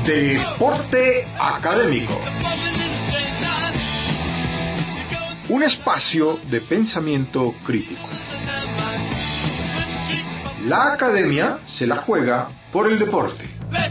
Deporte Académico. Un espacio de pensamiento crítico. La academia se la juega por el deporte.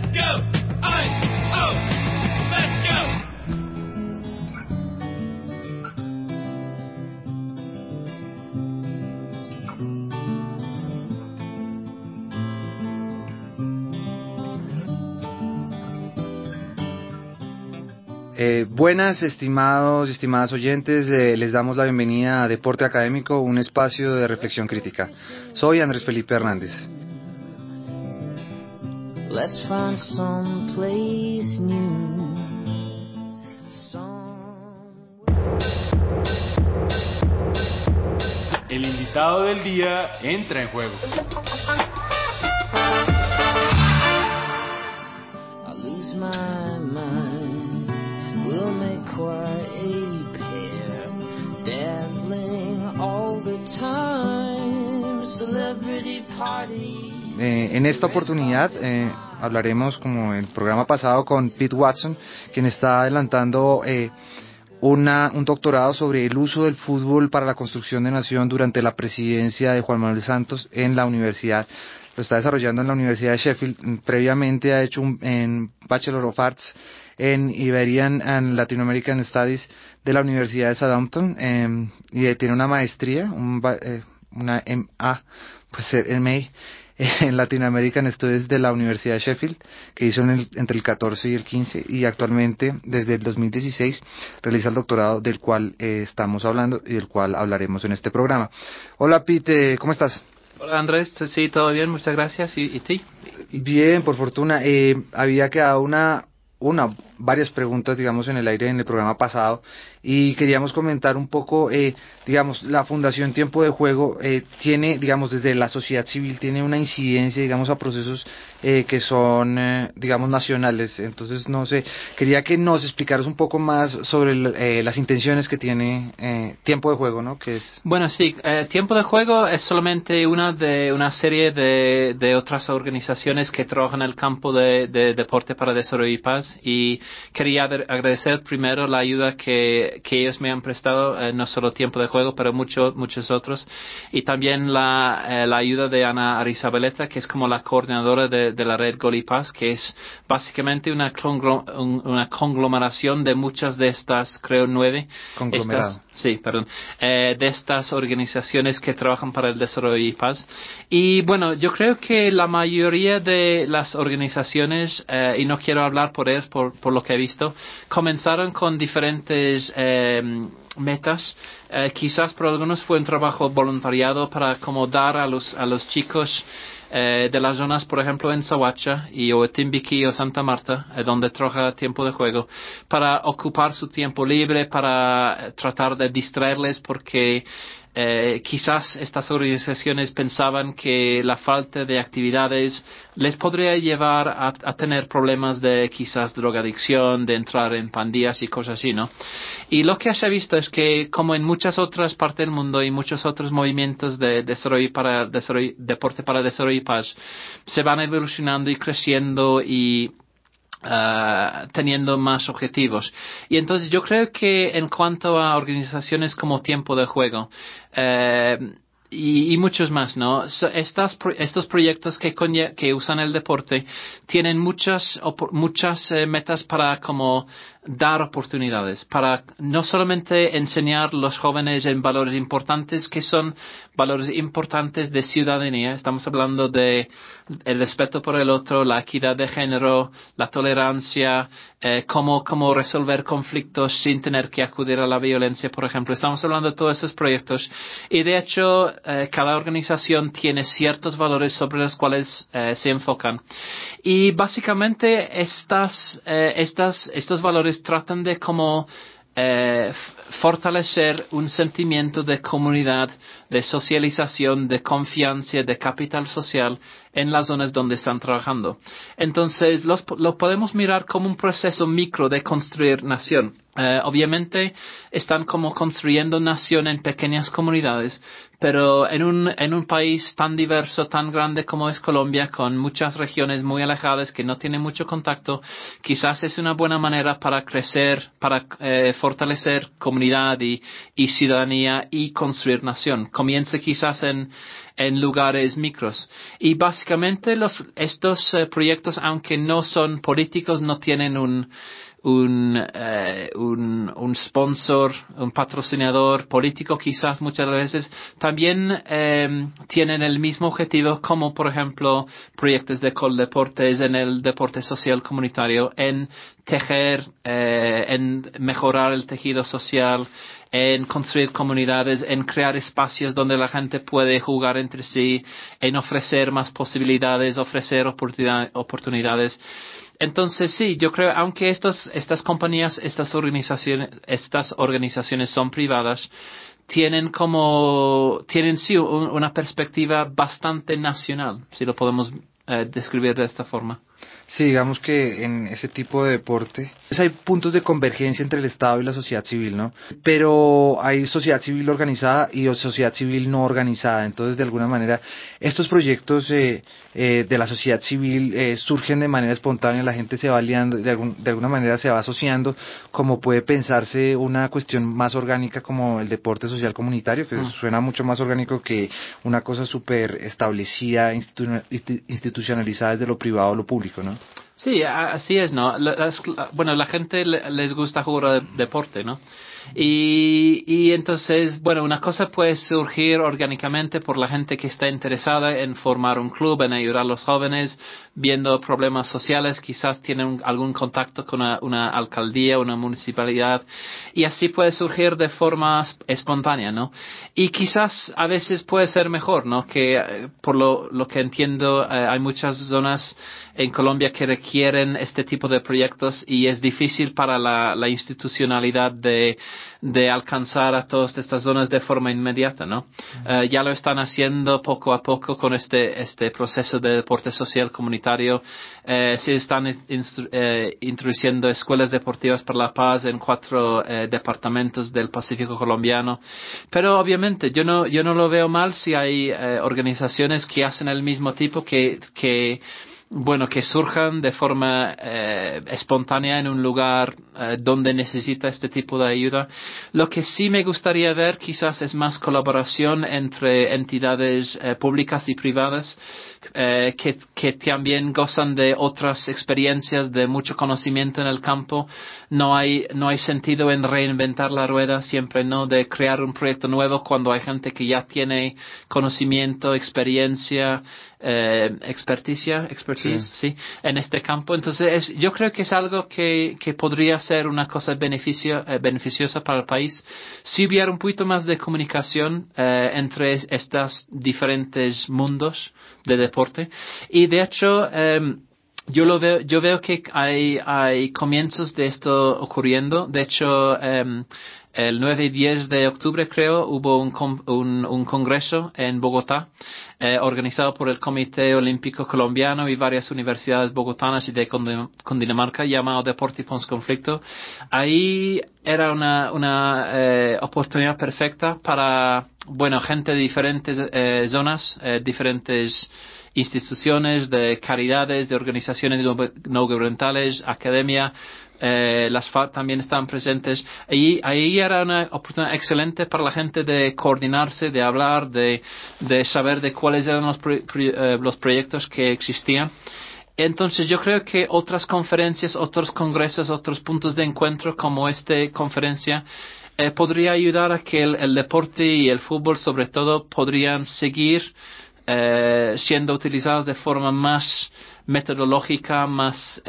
Buenas, estimados y estimadas oyentes, les damos la bienvenida a Deporte Académico, un espacio de reflexión crítica. Soy Andrés Felipe Hernández. Let's find some place new. El invitado del día entra en juego. En esta oportunidad hablaremos, como en el programa pasado, con Pete Watson, quien está adelantando un doctorado sobre el uso del fútbol para la construcción de nación durante la presidencia de Juan Manuel Santos en la universidad. Lo está desarrollando en la Universidad de Sheffield. Previamente ha hecho un Bachelor of Arts en Iberian and Latin American Studies de la Universidad de Southampton, y tiene una maestría, una MA, MA, en Latin American Studies de la Universidad de Sheffield, que hizo entre el 14 y el 15, y actualmente, desde el 2016, realiza el doctorado del cual estamos hablando y del cual hablaremos en este programa. Hola Pete, ¿cómo estás? Hola Andrés, sí, todo bien, muchas gracias. ¿Y ti? Bien, por fortuna. Había quedado varias preguntas, digamos, en el aire en el programa pasado, y queríamos comentar un poco, digamos, la Fundación Tiempo de Juego tiene, digamos, desde la sociedad civil, tiene una incidencia, digamos, a procesos que son, digamos, nacionales. Entonces, no sé, quería que nos explicaras un poco más sobre las intenciones que tiene Tiempo de Juego, ¿no? Que es... Bueno, sí, Tiempo de Juego es solamente una de una serie de otras organizaciones que trabajan en el campo de deporte para desarrollo y paz, y quería agradecer primero la ayuda que ellos me han prestado, no solo Tiempo de Juego, pero muchos otros, y también la ayuda de Ana Arizabeleta, que es como la coordinadora de la red Gol y Paz, que es básicamente una conglomeración de muchas de estas, creo 9. Conglomerado. De estas organizaciones que trabajan para el desarrollo y paz. Y bueno, yo creo que la mayoría de las organizaciones, y no quiero hablar por ellas, por lo que he visto, comenzaron con diferentes metas. Quizás por algunos fue un trabajo voluntariado para como dar a los chicos de las zonas, por ejemplo, en Sahuacha o Timbiquí o Santa Marta, donde trabaja Tiempo de Juego, para ocupar su tiempo libre, para tratar de distraerles, porque quizás estas organizaciones pensaban que la falta de actividades les podría llevar a tener problemas de quizás drogadicción, de entrar en pandillas y cosas así, ¿no? Y lo que se ha visto es que, como en muchas otras partes del mundo y muchos otros movimientos de deporte para desarrollo y paz, se van evolucionando y creciendo y teniendo más objetivos. Y entonces yo creo que en cuanto a organizaciones como Tiempo de Juego y muchos más, ¿no? Estos proyectos que usan el deporte tienen muchas metas para como dar oportunidades, para no solamente enseñar a los jóvenes en valores importantes, que son valores importantes de ciudadanía. Estamos hablando de el respeto por el otro, la equidad de género, la tolerancia, cómo resolver conflictos sin tener que acudir a la violencia, por ejemplo. Estamos hablando de todos esos proyectos, y de hecho cada organización tiene ciertos valores sobre los cuales se enfocan, y básicamente estos valores tratan de como fortalecer un sentimiento de comunidad, de socialización, de confianza, de capital social en las zonas donde están trabajando. Entonces lo podemos mirar como un proceso micro de construir nación. Obviamente están como construyendo nación en pequeñas comunidades, pero en un país tan diverso, tan grande como es Colombia, con muchas regiones muy alejadas que no tienen mucho contacto, quizás es una buena manera para crecer, para fortalecer comunidad y ciudadanía y construir nación. Comience quizás en lugares micros. Y básicamente estos proyectos, aunque no son políticos, no tienen un sponsor, un patrocinador político quizás muchas veces, también tienen el mismo objetivo como por ejemplo proyectos de Coldeportes en el deporte social comunitario, en tejer, en mejorar el tejido social, en construir comunidades, en crear espacios donde la gente puede jugar entre sí, en ofrecer más posibilidades, ofrecer oportunidades. Entonces sí, yo creo, aunque estas compañías, estas organizaciones son privadas, tienen sí una perspectiva bastante nacional, si lo podemos describir de esta forma. Sí, digamos que en ese tipo de deporte pues hay puntos de convergencia entre el Estado y la sociedad civil, ¿no? Pero hay sociedad civil organizada y sociedad civil no organizada. Entonces, de alguna manera, estos proyectos de la sociedad civil surgen de manera espontánea, la gente se va aliando, de alguna manera se va asociando, como puede pensarse una cuestión más orgánica como el deporte social comunitario, que suena mucho más orgánico que una cosa súper establecida, institucionalizada desde lo privado o lo público, ¿no? Sí, así es, ¿no? La gente les gusta jugar deporte, ¿no? Y entonces, bueno, una cosa puede surgir orgánicamente por la gente que está interesada en formar un club, en ayudar a los jóvenes, viendo problemas sociales, quizás tienen algún contacto con una alcaldía, una municipalidad, y así puede surgir de forma espontánea, ¿no? Y quizás a veces puede ser mejor, ¿no? Que por lo que entiendo, hay muchas zonas en Colombia que requieren este tipo de proyectos y es difícil para la institucionalidad de alcanzar a todas estas zonas de forma inmediata, ¿no? Ya lo están haciendo poco a poco con este proceso de deporte social comunitario. Se están introduciendo escuelas deportivas para la paz en 4 departamentos del Pacífico colombiano. Pero obviamente yo no lo veo mal si hay organizaciones que hacen el mismo tipo que surjan de forma espontánea en un lugar donde necesita este tipo de ayuda. Lo que sí me gustaría ver quizás es más colaboración entre entidades públicas y privadas que también gozan de otras experiencias, de mucho conocimiento en el campo. No hay sentido en reinventar la rueda siempre, ¿no? De crear un proyecto nuevo cuando hay gente que ya tiene conocimiento, experiencia, expertise, sí, en este campo. Entonces, yo creo que es algo que podría ser una cosa beneficiosa para el país si hubiera un poquito más de comunicación entre estos diferentes mundos de deporte. Y de hecho, yo veo que hay comienzos de esto ocurriendo. De hecho, el 9 y 10 de octubre, creo, hubo un congreso en Bogotá, organizado por el Comité Olímpico Colombiano y varias universidades bogotanas y de Cundinamarca, llamado Deporte y Postconflicto. Ahí era una oportunidad perfecta para, gente de diferentes zonas, diferentes instituciones, de caridades, de organizaciones no gubernamentales, academia. Las FARC también estaban presentes. Y ahí era una oportunidad excelente para la gente de coordinarse, de hablar, de saber de cuáles eran los proyectos que existían. Entonces yo creo que otras conferencias, otros congresos, otros puntos de encuentro como esta conferencia podría ayudar a que el deporte y el fútbol sobre todo podrían seguir siendo utilizados de forma más metodológica, más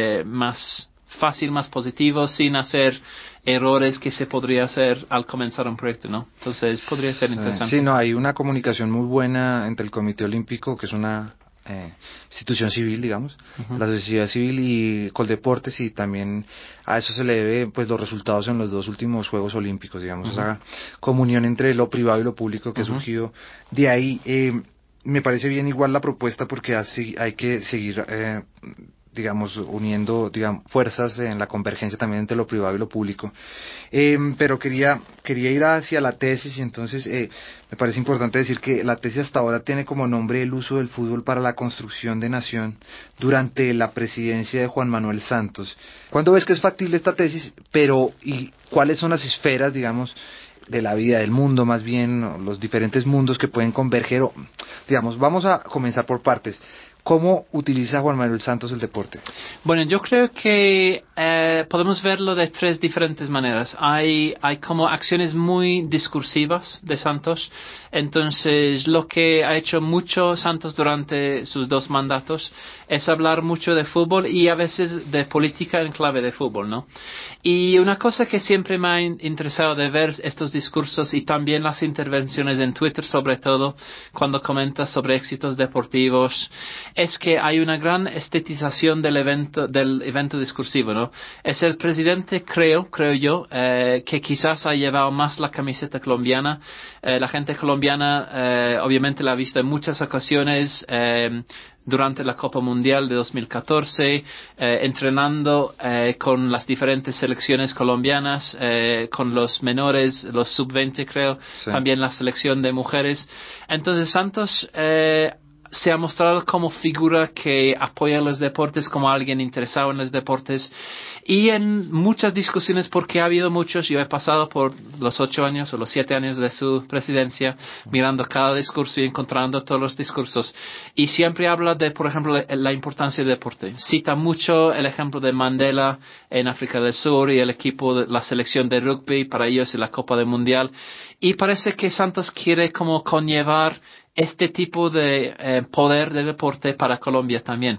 fácil, más positivo, sin hacer errores que se podría hacer al comenzar un proyecto, ¿no? Entonces podría ser interesante. Sí, no, hay una comunicación muy buena entre el Comité Olímpico, que es una institución civil, digamos, la sociedad civil, y Coldeportes, y también a eso se le debe pues los resultados en los 2 últimos Juegos Olímpicos, digamos, esa comunión entre lo privado y lo público que ha surgido de ahí. Me parece bien igual la propuesta porque hay que seguir digamos, uniendo, digamos, fuerzas en la convergencia también entre lo privado y lo público. Pero quería ir hacia la tesis, y entonces me parece importante decir que la tesis hasta ahora tiene como nombre el uso del fútbol para la construcción de nación durante la presidencia de Juan Manuel Santos. ¿Cuándo ves que es factible esta tesis? ¿Y cuáles son las esferas, digamos, de la vida, del mundo más bien, o los diferentes mundos que pueden converger? Digamos, vamos a comenzar por partes. ¿Cómo utiliza Juan Manuel Santos el deporte? Bueno, yo creo que podemos verlo de tres diferentes maneras. Hay como acciones muy discursivas de Santos. Entonces, lo que ha hecho mucho Santos durante sus 2 mandatos es hablar mucho de fútbol y a veces de política en clave de fútbol, ¿no? Y una cosa que siempre me ha interesado de ver estos discursos y también las intervenciones en Twitter, sobre todo cuando comenta sobre éxitos deportivos, es que hay una gran estetización del evento discursivo, ¿no? Es el presidente, creo yo, que quizás ha llevado más la camiseta colombiana. La gente colombiana, obviamente la ha visto en muchas ocasiones, durante la Copa Mundial de 2014, entrenando con las diferentes selecciones colombianas, con los menores, los sub-20 creo, sí. También la selección de mujeres. Entonces Santos se ha mostrado como figura que apoya los deportes, como alguien interesado en los deportes, y en muchas discusiones, porque ha habido muchos. Yo he pasado por los 8 años o los 7 años de su presidencia mirando cada discurso y encontrando todos los discursos, y siempre habla de, por ejemplo, la importancia del deporte. Cita mucho el ejemplo de Mandela en África del Sur y el equipo de la selección de rugby para ellos en la Copa del Mundial, y parece que Santos quiere como conllevar este tipo de poder de deporte para Colombia también.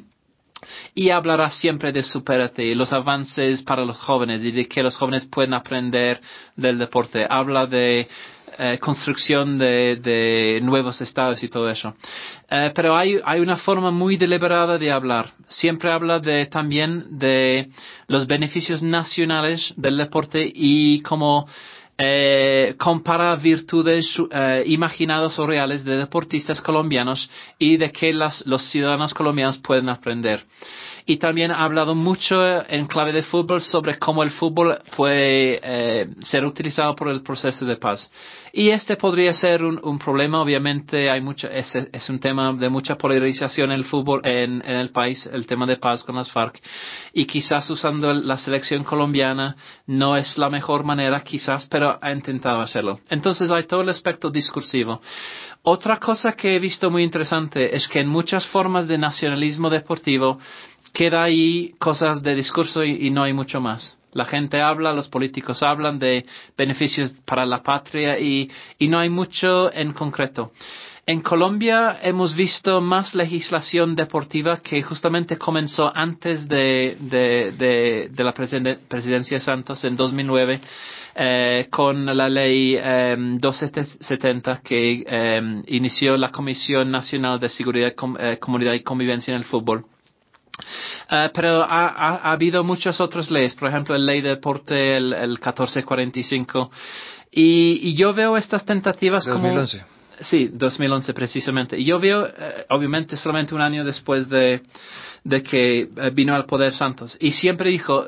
Y hablará siempre de supérate y los avances para los jóvenes y de que los jóvenes pueden aprender del deporte. Habla de construcción de nuevos estados y todo eso. Pero hay una forma muy deliberada de hablar. Siempre habla también de los beneficios nacionales del deporte y como compara virtudes imaginadas o reales de deportistas colombianos y de que los ciudadanos colombianos pueden aprender. Y también ha hablado mucho en clave de fútbol sobre cómo el fútbol puede ser utilizado por el proceso de paz. Y este podría ser un problema. Obviamente es un tema de mucha polarización en el fútbol en el país, el tema de paz con las FARC. Y quizás usando la selección colombiana no es la mejor manera, quizás, pero ha intentado hacerlo. Entonces hay todo el aspecto discursivo. Otra cosa que he visto muy interesante es que en muchas formas de nacionalismo deportivo queda ahí cosas de discurso y no hay mucho más. La gente habla, los políticos hablan de beneficios para la patria y no hay mucho en concreto. En Colombia hemos visto más legislación deportiva que justamente comenzó antes de la presidencia de Santos en 2009. Con la ley 270 que inició la Comisión Nacional de Seguridad, Comunidad y Convivencia en el Fútbol. Pero ha habido muchas otras leyes, por ejemplo, la ley de deporte, el 1445, y yo veo estas tentativas 2011. como... Sí, 2011 precisamente. Y yo veo, obviamente, solamente un año después de que vino al poder Santos. Y siempre dijo,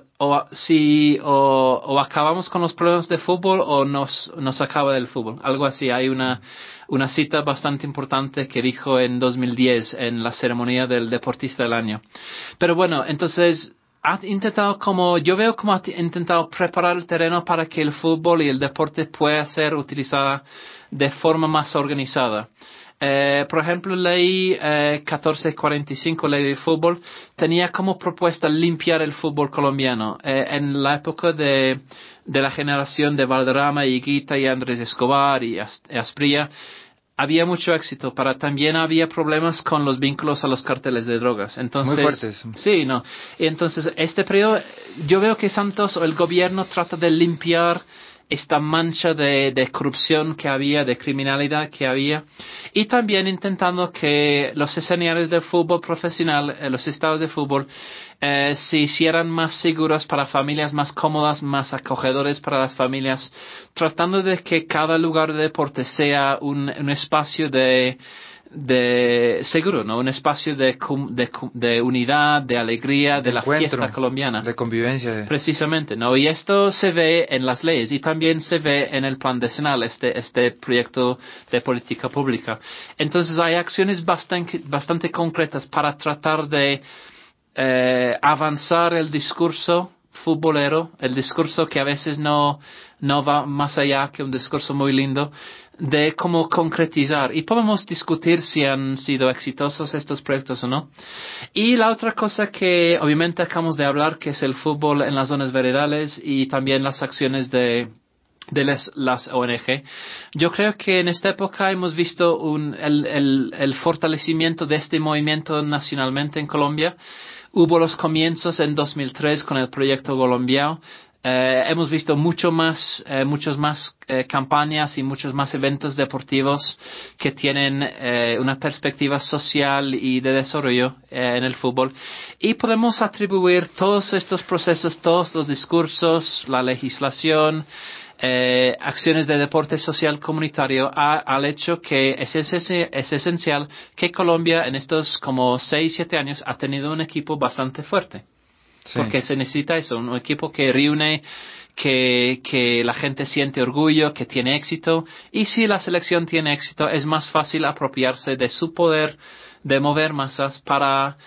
o acabamos con los problemas de fútbol o nos acaba del fútbol. Algo así. Hay una cita bastante importante que dijo en 2010 en la ceremonia del deportista del año. Pero bueno, entonces yo veo como ha intentado preparar el terreno para que el fútbol y el deporte pueda ser utilizada de forma más organizada. Por ejemplo, ley 1445, ley de fútbol, tenía como propuesta limpiar el fútbol colombiano. En la época de la generación de Valderrama, Higuita y Andrés Escobar y Asprilla, había mucho éxito, pero también había problemas con los vínculos a los carteles de drogas. Entonces, muy fuertes. Sí, no. Y entonces, este periodo, yo veo que Santos o el gobierno trata de limpiar esta mancha de corrupción que había, de criminalidad que había, y también intentando que los escenarios de fútbol profesional, los estados de fútbol, se hicieran más seguros para familias, más cómodas, más acogedores para las familias, tratando de que cada lugar de deporte sea un espacio de seguro, ¿no? Un espacio de unidad, de alegría, de la encuentro, fiesta colombiana. de convivencia. Precisamente, ¿no? Y esto se ve en las leyes y también se ve en el plan decenal, este proyecto de política pública. Entonces hay acciones bastante concretas para tratar de avanzar el discurso futbolero, el discurso que a veces no va más allá que un discurso muy lindo, de cómo concretizar. Y podemos discutir si han sido exitosos estos proyectos o no. Y la otra cosa que obviamente acabamos de hablar, que es el fútbol en las zonas veredales y también las acciones de las ONG. Yo creo que en esta época hemos visto el fortalecimiento de este movimiento nacionalmente en Colombia. Hubo los comienzos en 2003 con el proyecto Colombiao. Hemos visto muchos más campañas y muchos más eventos deportivos que tienen una perspectiva social y de desarrollo en el fútbol. Y podemos atribuir todos estos procesos, todos los discursos, la legislación, acciones de deporte social comunitario al hecho que es esencial que Colombia en estos como 6-7 años ha tenido un equipo bastante fuerte. Sí. Porque se necesita eso, un equipo que reúne, que la gente siente orgullo, que tiene éxito. Y si la selección tiene éxito, es más fácil apropiarse de su poder de mover masas para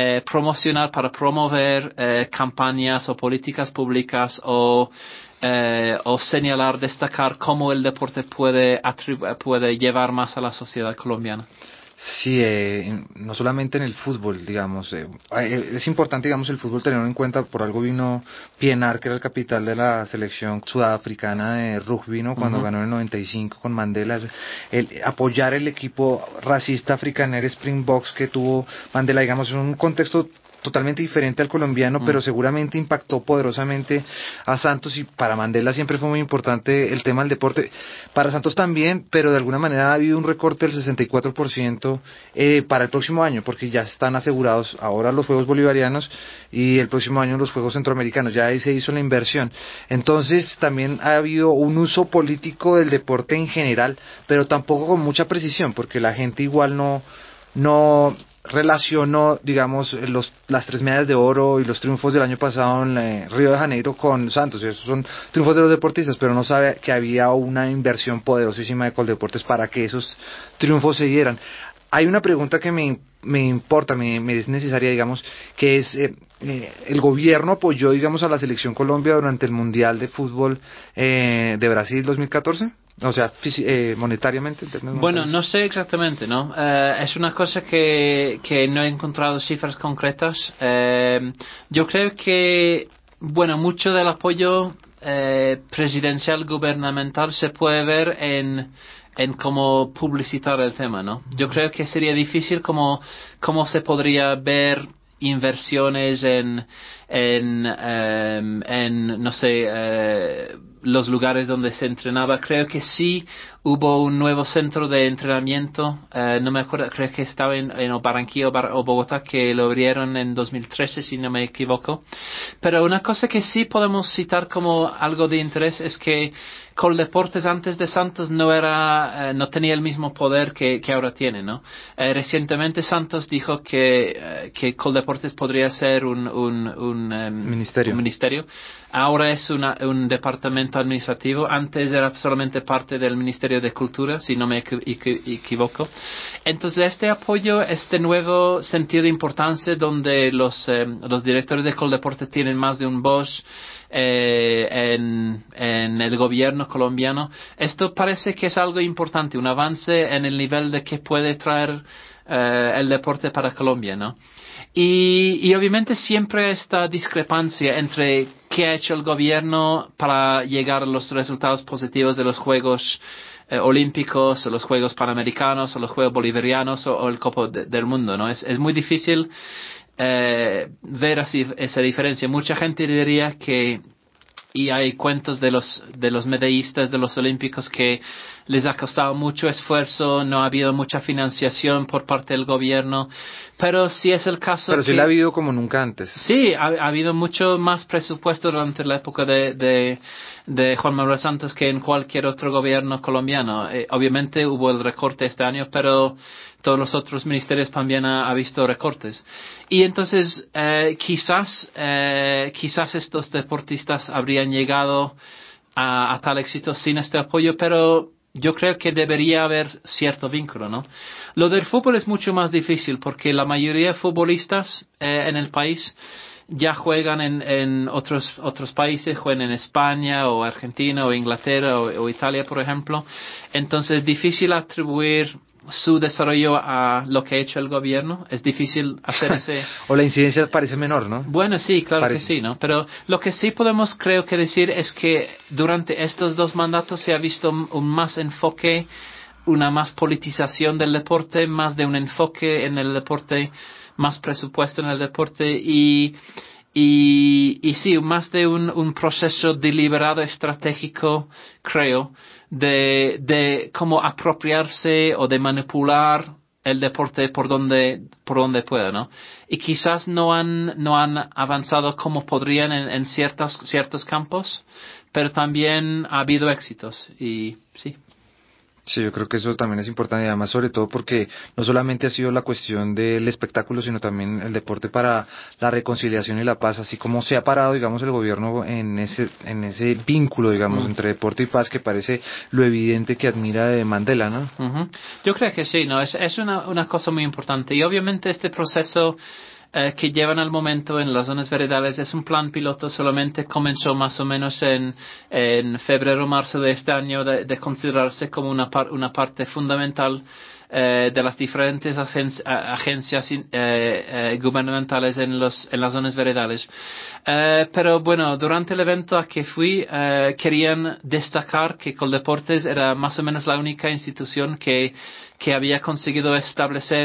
promover campañas o políticas públicas o señalar, destacar cómo el deporte puede llevar más a la sociedad colombiana. Sí, no solamente en el fútbol, digamos, es importante, digamos, el fútbol tenerlo en cuenta. Por algo vino Pienaar, que era el capitán de la selección sudafricana de rugby, ¿no? Cuando ganó en el 95 con Mandela, apoyar el equipo racista afrikaner Springboks que tuvo Mandela, digamos, es un contexto totalmente diferente al colombiano, pero seguramente impactó poderosamente a Santos, y para Mandela siempre fue muy importante el tema del deporte. Para Santos también, pero de alguna manera ha habido un recorte del 64% para el próximo año, porque ya están asegurados ahora los Juegos Bolivarianos y el próximo año los Juegos Centroamericanos, ya ahí se hizo la inversión. Entonces también ha habido un uso político del deporte en general, pero tampoco con mucha precisión, porque la gente igual no relacionó, digamos, las 3 medallas de oro y los triunfos del año pasado en Río de Janeiro con Santos. Esos son triunfos de los deportistas, pero no sabe que había una inversión poderosísima de Coldeportes para que esos triunfos se dieran. Hay una pregunta que me importa, me es necesaria, digamos, que es, el gobierno apoyó, digamos, a la selección Colombia durante el Mundial de Fútbol de Brasil 2014. O sea, monetariamente. Bueno, no sé exactamente, ¿no? Es una cosa que no he encontrado cifras concretas. Yo creo que, bueno, mucho del apoyo presidencial gubernamental se puede ver en cómo publicitar el tema, ¿no? Yo creo que sería difícil cómo se podría ver inversiones en no sé, los lugares donde se entrenaba. Creo que sí hubo un nuevo centro de entrenamiento, no me acuerdo, creo que estaba en Barranquilla o Bogotá, que lo abrieron en 2013, si no me equivoco. Pero una cosa que sí podemos citar como algo de interés es que Coldeportes antes de Santos no tenía el mismo poder que ahora tiene, ¿no? Recientemente Santos dijo que Coldeportes podría ser un ministerio. Ahora es un departamento administrativo. Antes era solamente parte del Ministerio de Cultura, si no me equivoco. Entonces este apoyo, este nuevo sentido de importancia donde los directores de Coldeportes tienen más de un voz en el gobierno colombiano, esto parece que es algo importante, un avance en el nivel de que puede traer el deporte para Colombia, ¿no? Y obviamente siempre esta discrepancia entre qué ha hecho el gobierno para llegar a los resultados positivos de los Juegos Olímpicos, o los Juegos Panamericanos, o los Juegos Bolivarianos, o el Copa del Mundo, ¿no? Es muy difícil ver así esa diferencia. Mucha gente diría que, y hay cuentos de los medallistas de los Olímpicos que les ha costado mucho esfuerzo, no ha habido mucha financiación por parte del gobierno, pero sí es el caso. Pero sí la ha habido como nunca antes. Sí, ha habido mucho más presupuesto durante la época de Juan Manuel Santos que en cualquier otro gobierno colombiano. Obviamente hubo el recorte este año, pero todos los otros ministerios también ha visto recortes. Y entonces quizás estos deportistas habrían llegado a tal éxito sin este apoyo, pero yo creo que debería haber cierto vínculo, ¿no? Lo del fútbol es mucho más difícil porque la mayoría de futbolistas en el país ya juegan en otros países, juegan en España o Argentina o Inglaterra o Italia, por ejemplo. Entonces es difícil atribuir su desarrollo a lo que ha hecho el gobierno. Es difícil hacer ese... O la incidencia parece menor, ¿no? Bueno, sí, claro Parece. que sí, ¿no? Pero lo que sí podemos, creo que decir es que durante estos 2 mandatos se ha visto un más enfoque, una más politización del deporte, más de un enfoque en el deporte, más presupuesto en el deporte y sí, más de un proceso deliberado estratégico, creo, de cómo apropiarse o de manipular el deporte por donde pueda, ¿no? Y quizás no han avanzado como podrían en ciertos campos, pero también ha habido éxitos y sí. Sí, yo creo que eso también es importante, y además sobre todo porque no solamente ha sido la cuestión del espectáculo, sino también el deporte para la reconciliación y la paz, así como se ha parado, digamos, el gobierno en ese vínculo, digamos, entre deporte y paz, que parece lo evidente que admira de Mandela, ¿no? Uh-huh. Yo creo que sí, ¿no? Es una cosa muy importante. Y obviamente este proceso que llevan al momento en las zonas veredales es un plan piloto, solamente comenzó más o menos en febrero o marzo de este año de considerarse como una parte fundamental de las diferentes agencias gubernamentales en las zonas veredales. Pero bueno, durante el evento a que fui, querían destacar que Coldeportes era más o menos la única institución que había conseguido establecer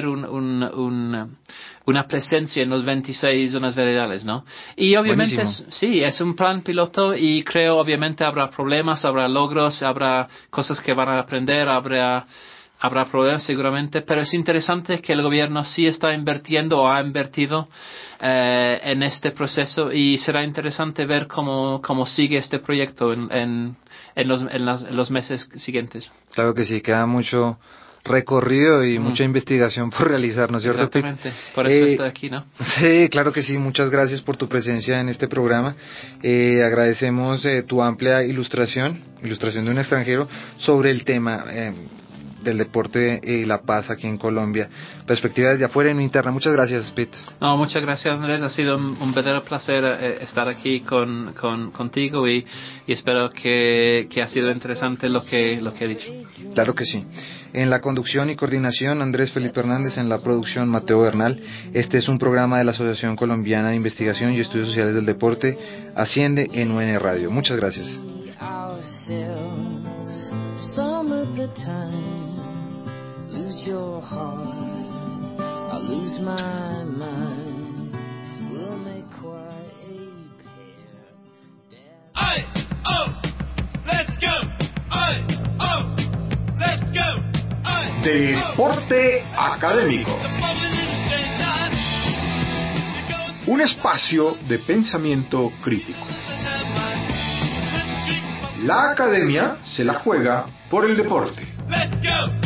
una presencia en los 26 zonas veredales, ¿no? Y obviamente es un plan piloto y creo obviamente habrá problemas, habrá logros, habrá cosas que van a aprender, habrá problemas seguramente, pero es interesante que el gobierno sí está invirtiendo o ha invertido en este proceso y será interesante ver cómo sigue este proyecto en los meses siguientes. Claro que sí, queda mucho recorrido y mucha investigación por realizar, ¿no es cierto, Pete? Exactamente, por eso estoy aquí, ¿no? Sí, claro que sí, muchas gracias por tu presencia en este programa. Agradecemos tu amplia ilustración de un extranjero sobre el tema del deporte y la paz aquí en Colombia. Perspectiva desde afuera y no interna. Muchas gracias, Pete. No, muchas gracias, Andrés. Ha sido un verdadero placer estar aquí contigo y espero que ha sido interesante lo que he dicho. Claro que sí. En la conducción y coordinación, Andrés Felipe Hernández. En la producción, Mateo Bernal. Este es un programa de la Asociación Colombiana de Investigación y Estudios Sociales del Deporte, Asciende en UN Radio. Muchas gracias. Your heart, I'll lose my mind. We'll make quite a pair. Aye, oh, let's go. Aye, oh, let's go. Aye, Deporte Académico. Un espacio de pensamiento crítico. La academia se la juega por el deporte. Let's go.